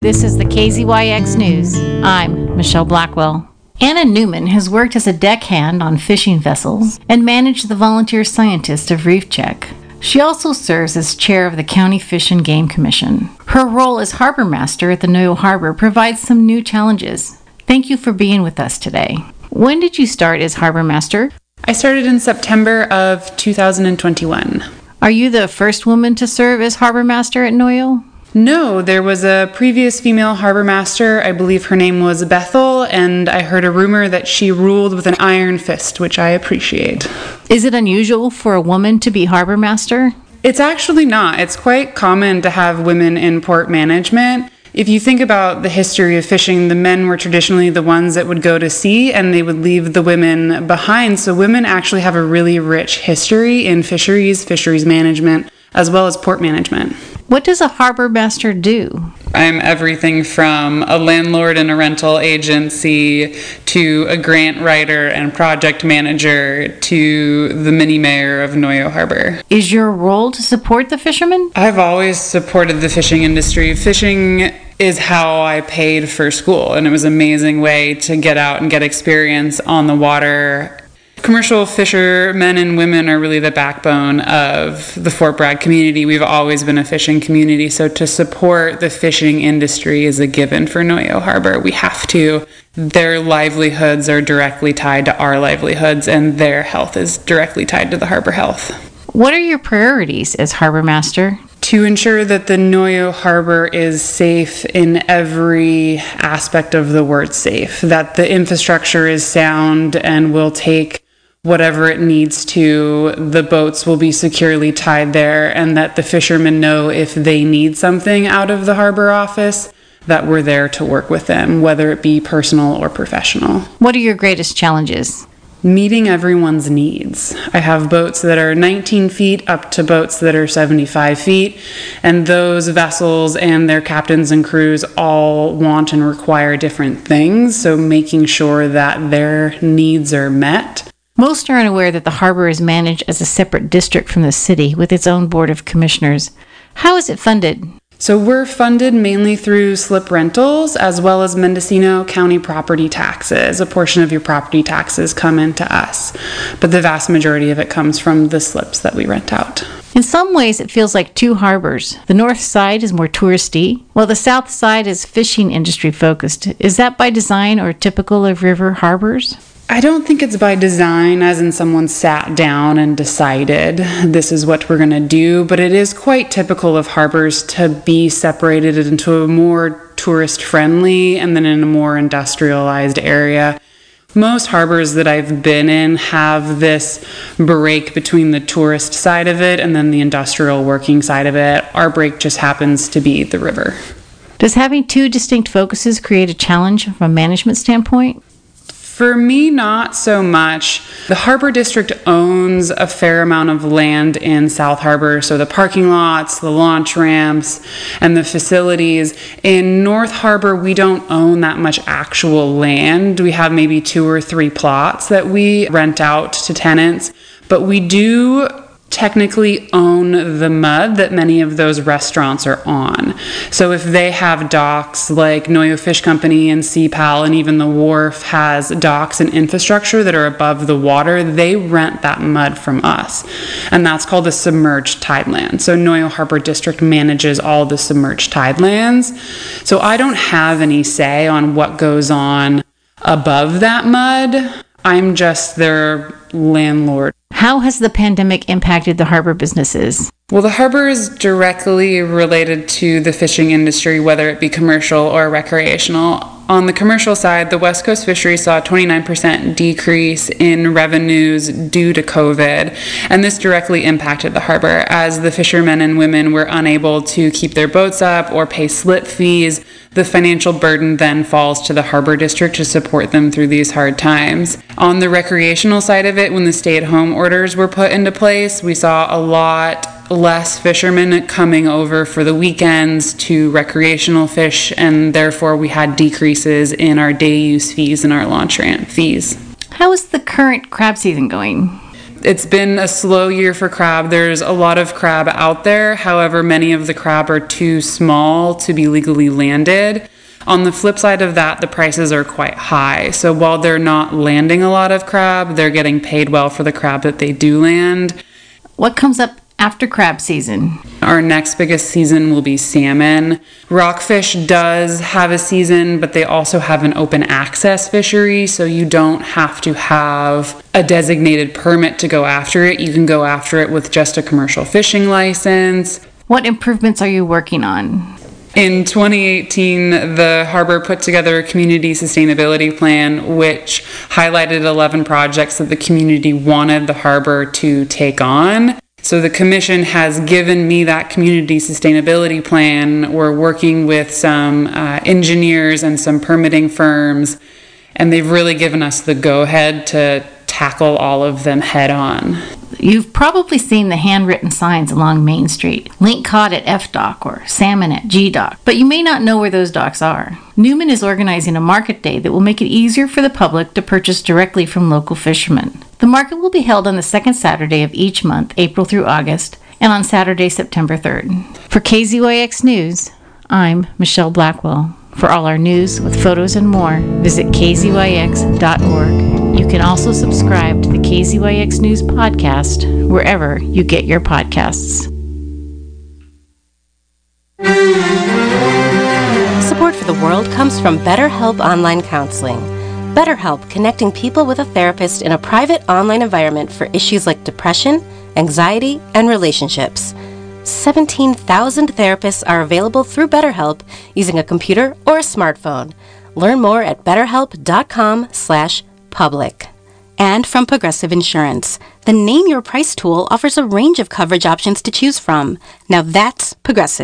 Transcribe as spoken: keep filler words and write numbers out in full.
This is the K Z Y X News. I'm Michelle Blackwell. Anna Newman has worked as a deckhand on fishing vessels and managed the volunteer scientist of Reef Check. She also serves as chair of the County Fish and Game Commission. Her role as harbor master at the Noyo Harbor provides some new challenges. Thank you for being with us today. When did you start as harbor master? I started in September of two thousand twenty-one. Are you the first woman to serve as harbor master at Noyo? No, there was a previous female harbor master. I believe her name was Bethel, and I heard a rumor that she ruled with an iron fist, which I appreciate. Is it unusual for a woman to be harbor master? It's actually not. It's quite common to have women in port management. If you think about the history of fishing, the men were traditionally the ones that would go to sea and they would leave the women behind. So women actually have a really rich history in fisheries, fisheries management, as well as port management. What does a harbor master do? I'm everything from a landlord and a rental agency to a grant writer and project manager to the mini mayor of Noyo Harbor. Is your role to support the fishermen? I've always supported the fishing industry. Fishing is how I paid for school, and it was an amazing way to get out and get experience on the water. Commercial fishermen and women are really the backbone of the Fort Bragg community. We've always been a fishing community, so to support the fishing industry is a given for Noyo Harbor. We have to. Their livelihoods are directly tied to our livelihoods, and their health is directly tied to the harbor health. What are your priorities as harbor master? To ensure that the Noyo Harbor is safe in every aspect of the word safe, that the infrastructure is sound and will take whatever it needs to, the boats will be securely tied there, and that the fishermen know if they need something out of the harbor office, that we're there to work with them, whether it be personal or professional. What are your greatest challenges? Meeting everyone's needs. I have boats that are nineteen feet up to boats that are seventy-five feet, and those vessels and their captains and crews all want and require different things, so making sure that their needs are met. Most are unaware that the harbor is managed as a separate district from the city with its own board of commissioners. How is it funded? So we're funded mainly through slip rentals as well as Mendocino County property taxes. A portion of your property taxes come into us, but the vast majority of it comes from the slips that we rent out. In some ways, it feels like two harbors. The north side is more touristy, while the south side is fishing industry focused. Is that by design or typical of river harbors? I don't think it's by design, as in someone sat down and decided this is what we're going to do, but it is quite typical of harbors to be separated into a more tourist-friendly and then in a more industrialized area. Most harbors that I've been in have this break between the tourist side of it and then the industrial working side of it. Our break just happens to be the river. Does having two distinct focuses create a challenge from a management standpoint? For me, not so much. The Harbor District owns a fair amount of land in South Harbor, so the parking lots, the launch ramps, and the facilities. In North Harbor, we don't own that much actual land. We have maybe two or three plots that we rent out to tenants, but we do technically own the mud that many of those restaurants are on. So if they have docks like Noyo Fish Company and Sea Pal, and even the wharf has docks and infrastructure that are above the water, they rent that mud from us. And that's called the submerged tideland. So Noyo Harbor District manages all the submerged tidelands. So I don't have any say on what goes on above that mud. I'm just their landlord. How has the pandemic impacted the harbor businesses? Well, the harbor is directly related to the fishing industry, whether it be commercial or recreational. On the commercial side, the West Coast fisheries saw a twenty-nine percent decrease in revenues due to COVID, and this directly impacted the harbor as the fishermen and women were unable to keep their boats up or pay slip fees. The financial burden then falls to the harbor district to support them through these hard times. On the recreational side of it, when the stay-at-home orders were put into place, we saw a lot less fishermen coming over for the weekends to recreational fish, and therefore we had decreases in our day use fees and our launch ramp fees. How is the current crab season going? It's been a slow year for crab. There's a lot of crab out there. However, many of the crab are too small to be legally landed. On the flip side of that, the prices are quite high. So while they're not landing a lot of crab, they're getting paid well for the crab that they do land. What comes up after crab season? Our next biggest season will be salmon. Rockfish does have a season, but they also have an open access fishery, so you don't have to have a designated permit to go after it. You can go after it with just a commercial fishing license. What improvements are you working on? In twenty eighteen, the harbor put together a community sustainability plan, which highlighted eleven projects that the community wanted the harbor to take on. So the commission has given me that community sustainability plan. We're working with some uh, engineers and some permitting firms, and they've really given us the go-ahead to tackle all of them head on. You've probably seen the handwritten signs along Main Street, link cod at F dock or salmon at G dock, but you may not know where those docks are. Newman is organizing a market day that will make it easier for the public to purchase directly from local fishermen. The market will be held on the second Saturday of each month, April through August, and on Saturday, September third. For K Z Y X News, I'm Michelle Blackwell. For all our news with photos and more, visit k z y x dot org. You can also subscribe to the K Z Y X News podcast wherever you get your podcasts. Support for the world comes from BetterHelp Online Counseling. BetterHelp, connecting people with a therapist in a private online environment for issues like depression, anxiety, and relationships. seventeen thousand therapists are available through BetterHelp using a computer or a smartphone. Learn more at betterhelp.com slash public. And from Progressive Insurance, the Name Your Price tool offers a range of coverage options to choose from. Now that's Progressive.